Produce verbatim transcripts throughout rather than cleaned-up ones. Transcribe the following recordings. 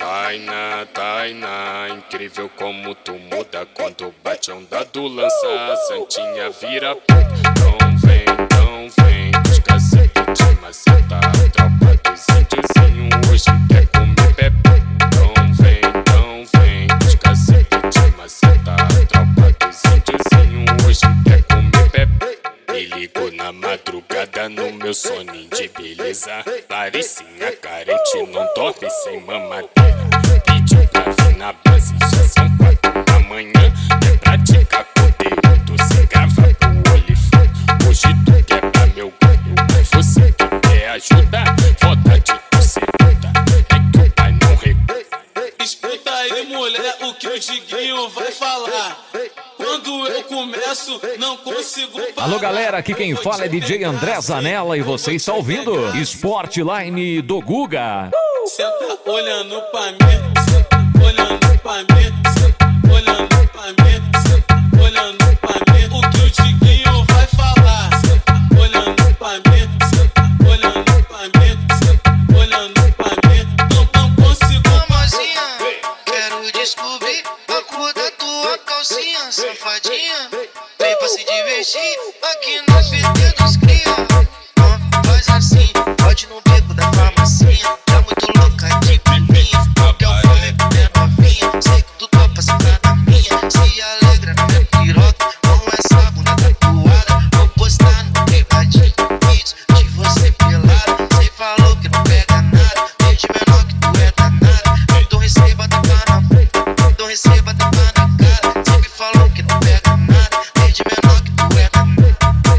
Tainá, Tainá, incrível como tu muda quando bate a onda do lança. Santinha vira puta. Não vem, não vem, os cacete de maceta. Tropa dos índiozinho hoje quer comer bebê. Não vem, não vem, os cacete de maceta. Tropa dos índiozinho hoje quer comer bebê. Me ligou na madrugada no meu soninho de beleza. Parecinha carente, não dorme sem mamadeira. Pediu pra vir na base, já são quatro da manhã. É praticar conteúdo, se grava pro olifante. Hoje tu quebra meu galho, mas você que quer ajuda. Foda de tu seduta, é que o pai não recusa. Escuta aí, mulher, o que o Diguinho vai falar. Quando eu começo, não consigo parar. Alô, galera, aqui quem fala é D J André Zanella e você está ouvindo Sportline do Guga. Senta olhando pra mim, senta olhando pra mim, senta olhando pra mim, senta olhando pra mim. O que o Diguinho vai falar. Senta olhando pra mim, senta olhando pra mim, senta olhando pra mim. Não, não consigo. Mamazinha, quero descobrir a cor da tua calcinha, safadinha. Vem pra se divertir aqui no P T dos cria. Ah, faz assim, pode no beco da farmacinha. Tá muito louca de pininha, porque eu falei que é novinha. Sei que tu topa sentar na minha, se alegra na minha piroca. Com essa bunda tatuada, vou postar no privadinho vídeos de você pelado. Cê falou que não pega nada, desde menor que tu é danada. Então receba tapa na boca, então receba tapa na cara. Sempre falou que não pega nada, desde menor que tu é danada.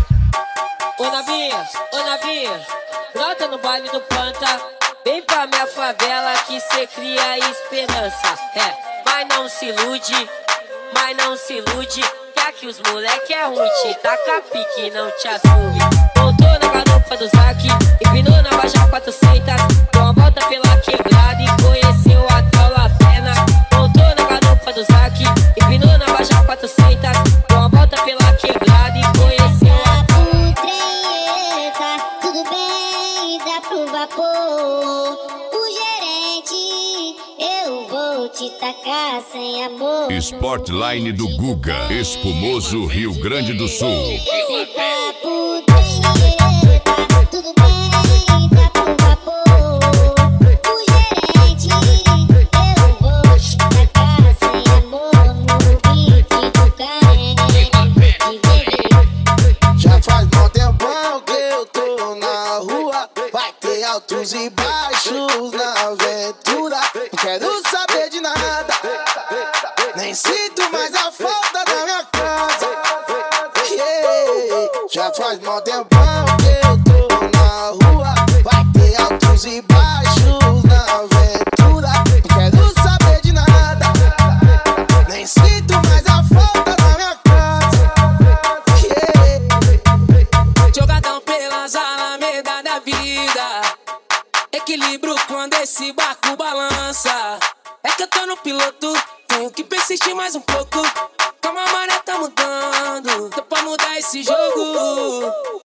Ô novinha, ô novinha, brota no baile do Panta. Vem pra minha favela que cê cria esperança. É, mas não se ilude, mas não se ilude. Que aqui os moleque é ruim, te taca pique, não te assume. Voltou na garupa do Zac, empinou na Baixa quatrocentos. Deu uma volta pela quebrada e conheceu a tal La Pena. Voltou na garupa do Zac, empinou na Baixa quatrocentos. Deu uma volta pela quebrada e conheceu a tal La Pena. Tudo bem, dá pro vapor. O gerente, eu vou te tacar sem amor. Sportline do Guga, Espumoso, Rio Grande do Sul. Se tá por treta, tudo bem, dá pro vapor. O gerente, eu vou te tacar sem amor. No beat do carente, já faz mó tempão que eu tô na rua. Vai ter altos e baixos na aventura. Não quero saber de nada, nem sinto mais a falta da minha casa. Yeah. Já faz mó tempão que eu tô na rua. Vai ter altos e baixos na aventura. Não quero saber de nada, nem sinto mais a falta da minha casa. Yeah. Jogadão pelas alamedas da vida. Equilíbrio quando esse barco balança. É que eu tô no piloto, tenho que persistir mais um pouco. Calma, a maré tá mudando, tô pra mudar esse jogo.